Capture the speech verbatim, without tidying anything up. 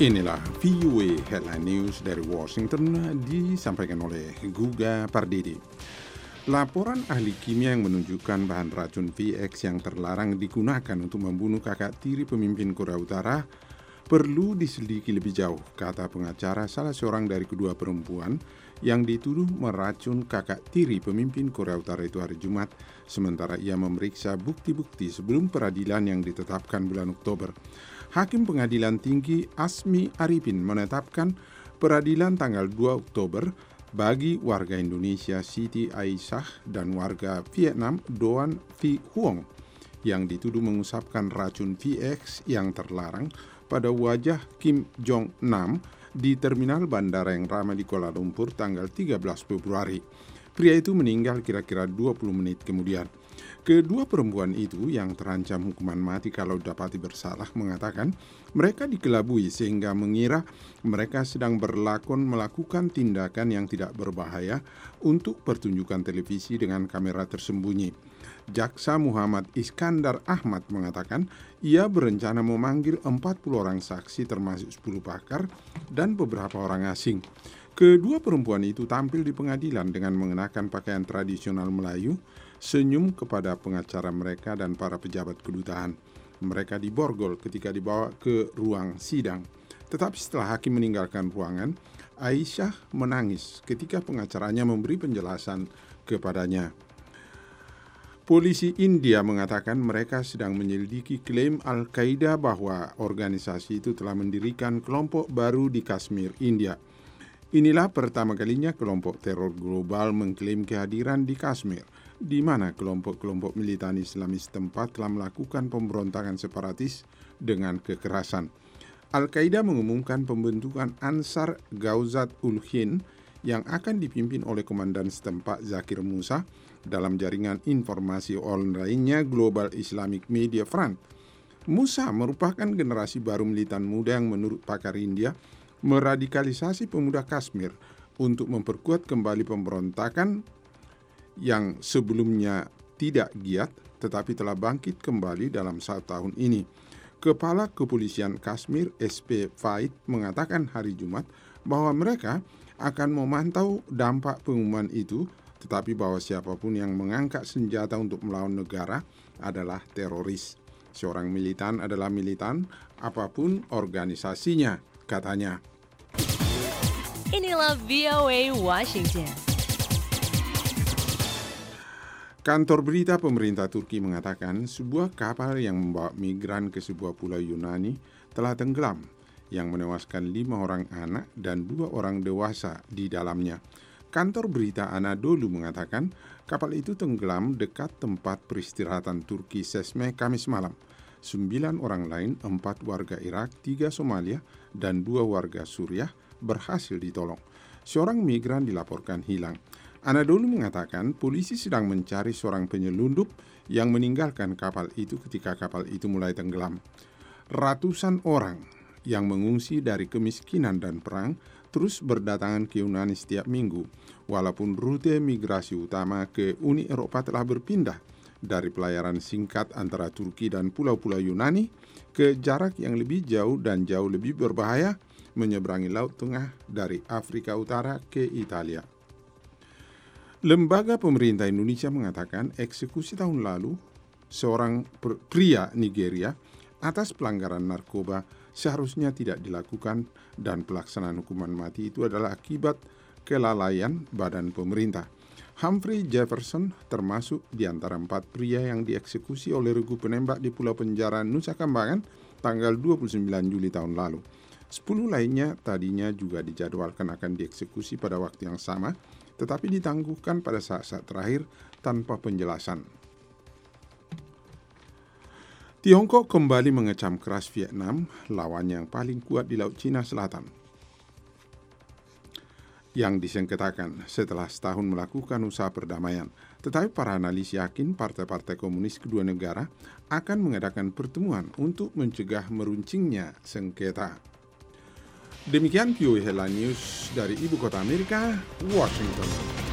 Inilah V O A Headline News dari Washington disampaikan oleh Guga Pardidi. Laporan ahli kimia yang menunjukkan bahan racun V X yang terlarang digunakan untuk membunuh kakak tiri pemimpin Korea Utara perlu diselidiki lebih jauh, kata pengacara salah seorang dari kedua perempuan yang dituduh meracun kakak tiri pemimpin Korea Utara itu hari Jumat, sementara ia memeriksa bukti-bukti sebelum peradilan yang ditetapkan bulan Oktober. Hakim Pengadilan Tinggi Asmi Arifin menetapkan peradilan tanggal dua Oktober bagi warga Indonesia Siti Aisyah dan warga Vietnam Doan Thi Huong yang dituduh mengusapkan racun V X yang terlarang pada wajah Kim Jong-nam di terminal bandara yang ramai di Kuala Lumpur tanggal tiga belas Februari. Pria itu meninggal kira-kira dua puluh menit kemudian. Kedua perempuan itu yang terancam hukuman mati kalau dapati bersalah mengatakan mereka dikelabui sehingga mengira mereka sedang berlakon melakukan tindakan yang tidak berbahaya untuk pertunjukan televisi dengan kamera tersembunyi. Jaksa Muhammad Iskandar Ahmad mengatakan ia berencana memanggil empat puluh orang saksi termasuk sepuluh pakar dan beberapa orang asing. Kedua perempuan itu tampil di pengadilan dengan mengenakan pakaian tradisional Melayu, senyum kepada pengacara mereka dan para pejabat kedutaan. Mereka diborgol ketika dibawa ke ruang sidang. Tetapi setelah hakim meninggalkan ruangan, Aisyah menangis ketika pengacaranya memberi penjelasan kepadanya. Polisi India mengatakan mereka sedang menyelidiki klaim Al-Qaeda bahwa organisasi itu telah mendirikan kelompok baru di Kashmir, India. Inilah pertama kalinya kelompok teror global mengklaim kehadiran di Kashmir, di mana kelompok-kelompok militan Islamis setempat telah melakukan pemberontakan separatis dengan kekerasan. Al-Qaeda mengumumkan pembentukan Ansar Ghazwat ul Hind yang akan dipimpin oleh komandan setempat Zakir Musa dalam jaringan informasi online-nya Global Islamic Media Front. Musa merupakan generasi baru militan muda yang menurut pakar India meradikalisasi pemuda Kashmir untuk memperkuat kembali pemberontakan yang sebelumnya tidak giat tetapi telah bangkit kembali dalam satu tahun ini. Kepala Kepolisian Kashmir S P Faid mengatakan hari Jumat bahwa mereka akan memantau dampak pengumuman itu, tetapi bahwa siapapun yang mengangkat senjata untuk melawan negara adalah teroris. Seorang militan adalah militan apapun organisasinya, katanya. Inilah V O A Washington. Kantor berita pemerintah Turki mengatakan sebuah kapal yang membawa migran ke sebuah pulau Yunani telah tenggelam, yang menewaskan lima orang anak dan dua orang dewasa di dalamnya. Kantor berita Anadolu mengatakan kapal itu tenggelam dekat tempat peristirahatan Turki Sesme Kamis malam. Sembilan orang lain, empat warga Irak, tiga Somalia, dan dua warga Suriah berhasil ditolong. Seorang migran dilaporkan hilang. Anadolu mengatakan polisi sedang mencari seorang penyelundup yang meninggalkan kapal itu ketika kapal itu mulai tenggelam. Ratusan orang yang mengungsi dari kemiskinan dan perang terus berdatangan ke Yunani setiap minggu, walaupun rute migrasi utama ke Uni Eropa telah berpindah dari pelayaran singkat antara Turki dan pulau-pulau Yunani ke jarak yang lebih jauh dan jauh lebih berbahaya menyeberangi Laut Tengah dari Afrika Utara ke Italia. Lembaga pemerintah Indonesia mengatakan eksekusi tahun lalu seorang pria Nigeria atas pelanggaran narkoba seharusnya tidak dilakukan dan pelaksanaan hukuman mati itu adalah akibat kelalaian badan pemerintah. Humphrey Jefferson termasuk di antara empat pria yang dieksekusi oleh regu penembak di Pulau Penjara Nusa Kambangan tanggal dua puluh sembilan Juli tahun lalu. Sepuluh lainnya tadinya juga dijadwalkan akan dieksekusi pada waktu yang sama, tetapi ditangguhkan pada saat-saat terakhir tanpa penjelasan. Tiongkok kembali mengecam keras Vietnam, lawannya yang paling kuat di Laut Cina Selatan, yang disengketakan setelah setahun melakukan usaha perdamaian. Tetapi para analis yakin partai-partai komunis kedua negara akan mengadakan pertemuan untuk mencegah meruncingnya sengketa. Demikian V O A Headline News dari Ibu Kota Amerika, Washington.